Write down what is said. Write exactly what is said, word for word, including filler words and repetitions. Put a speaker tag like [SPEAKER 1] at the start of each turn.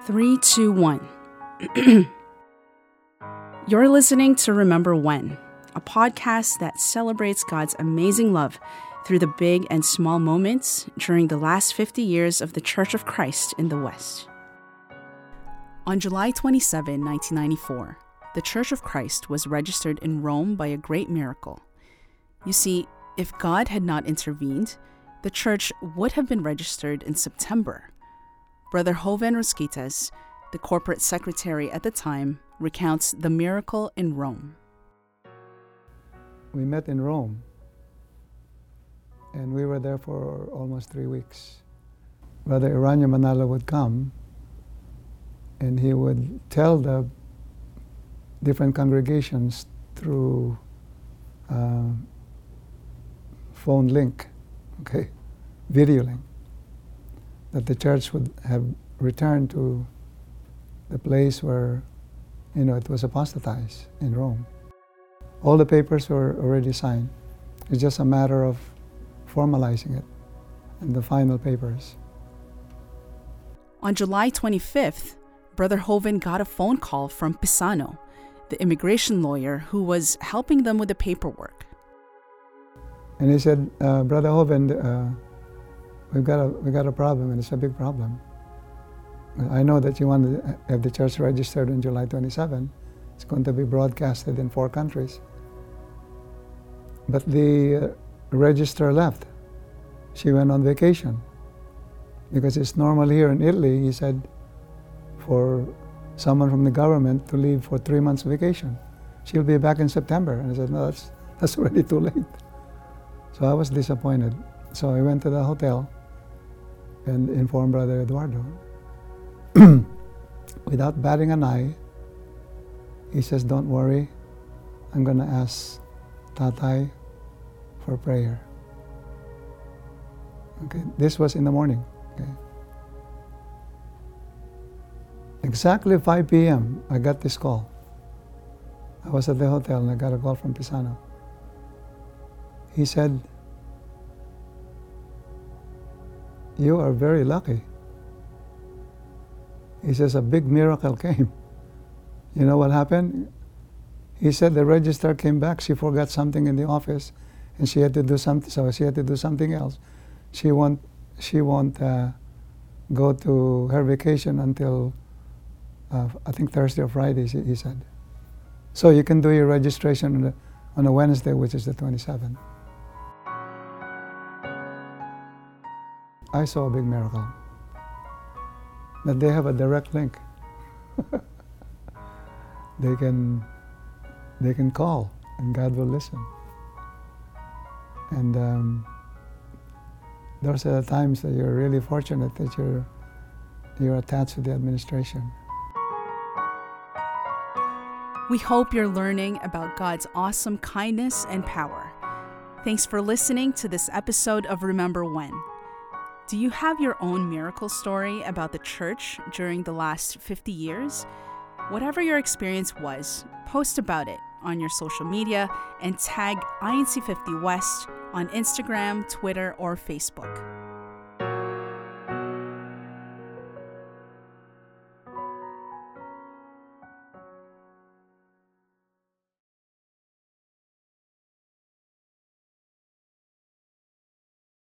[SPEAKER 1] Three, two, one. You're listening to Remember When, a podcast that celebrates God's amazing love through the big and small moments during the last fifty years of the Church of Christ in the West. On July twenty-seventh, nineteen ninety-four, the Church of Christ was registered in Rome by a great miracle. You see, if God had not intervened, the church would have been registered in September. Brother Joven Rosquitas, the corporate secretary at the time, recounts the miracle in Rome.
[SPEAKER 2] We met in Rome, and we were there for almost three weeks. Brother Iranio Manalo would come, and he would tell the different congregations through uh, phone link, okay, video link, that the church would have returned to the place where, you know, it was apostatized in Rome. All the papers were already signed. It's just a matter of formalizing it in the final papers.
[SPEAKER 1] On July twenty-fifth, Brother Joven got a phone call from Pisano, the immigration lawyer who was helping them with the paperwork.
[SPEAKER 2] And he said, uh, Brother Joven, uh, we've got a we got a problem, and it's a big problem. I know that you want to have the church registered on July twenty-seventh. It's going to be broadcasted in four countries. But the uh, registrar left. She went on vacation. Because it's normal here in Italy, he said, for someone from the government to leave for three months vacation. She'll be back in September. And I said, no, that's, that's already too late. So I was disappointed. So I went to the hotel and informed Brother Eduardo. Without batting an eye, he says, don't worry, I'm going to ask Tatay for prayer. Okay, this was in the morning. Okay. Exactly five p.m., I got this call. I was at the hotel and I got a call from Pisano. He said, you are very lucky. He says, a big miracle came. You know what happened? He said the registrar came back. She forgot something in the office, and she had to do something. So she had to do something else. She won't. She won't uh, go to her vacation until uh, I think Thursday or Friday. He said. So you can do your registration on a, on a Wednesday, which is the twenty-seventh. I saw a big miracle. That they have a direct link. They can, they can call, and God will listen. And um, those are the times that you're really fortunate that you're, you're attached to the administration.
[SPEAKER 1] We hope you're learning about God's awesome kindness and power. Thanks for listening to this episode of Remember When. Do you have your own miracle story about the church during the last fifty years? Whatever your experience was, post about it on your social media and tag I N C fifty West on Instagram, Twitter, or Facebook.